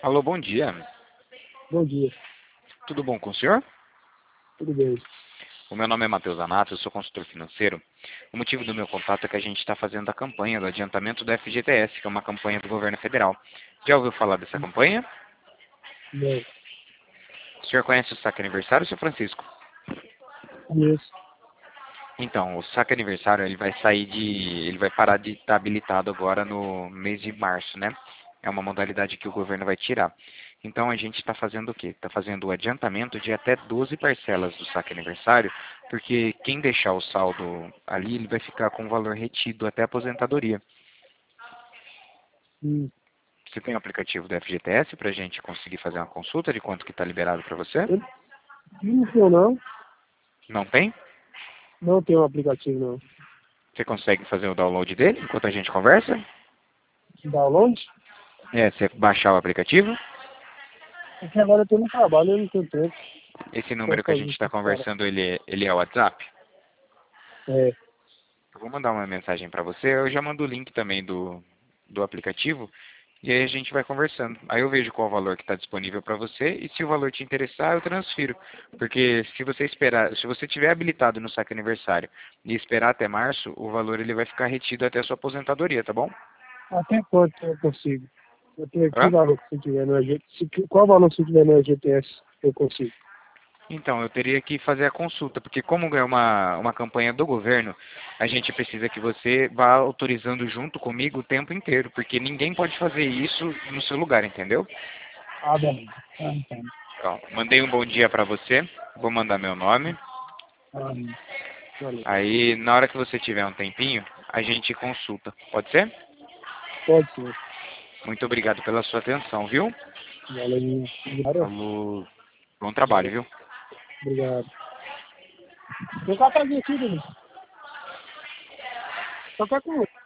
Alô, bom dia. Bom dia, Tudo bom com o senhor? tudo bem? O meu nome é Matheus Anato, eu sou consultor financeiro. O motivo do meu contato é que a gente está fazendo a campanha do adiantamento do FGTS, que é uma campanha do governo federal. Já ouviu falar dessa campanha? Não, O senhor conhece o saque aniversário, seu Francisco? conheço. Então, o saque aniversário ele vai parar de estar habilitado agora no mês de março, né? É uma modalidade que o governo vai tirar. Então a gente está fazendo o quê? Está fazendo o adiantamento de até 12 parcelas do saque aniversário, porque quem deixar o saldo ali, ele vai ficar com o valor retido até a aposentadoria. Hum. Você tem o aplicativo do FGTS para a gente conseguir fazer uma consulta de quanto que está liberado para você? Eu não tenho não, Não tem? não tenho um aplicativo não. Você consegue fazer o download dele enquanto a gente conversa? Download? É, você baixar o aplicativo. Porque agora eu tô no trabalho, eu não tenho tempo. Esse número Posso que a fazer gente está isso, cara? conversando, ele é o WhatsApp? É, Eu vou mandar uma mensagem para você. Eu já mando o link também do aplicativo. E aí a gente vai conversando. Aí eu vejo qual o valor que está disponível para você. E se o valor te interessar, eu transfiro. Porque se você esperar, se você tiver habilitado no saque aniversário e esperar até março, o valor ele vai ficar retido até a sua aposentadoria, tá bom? até quanto eu consigo? Eu tenho que Hã? valor que você tiver no qual valor você tiver no EGTS eu consigo? Então, eu teria que fazer a consulta, porque como é uma campanha do governo, a gente precisa que você vá autorizando junto comigo o tempo inteiro, porque ninguém pode fazer isso no seu lugar, entendeu? Ah, beleza. Ah, então. Então, mandei um bom dia para você, vou mandar meu nome. Ah, valeu. Aí, na hora que você tiver um tempinho, a gente consulta. Pode ser? Pode ser. Muito obrigado pela sua atenção, viu? Valeu. Obrigado. Falou. Bom trabalho, viu? Obrigado. Tem um cafezinho aqui, Denis. Só quer com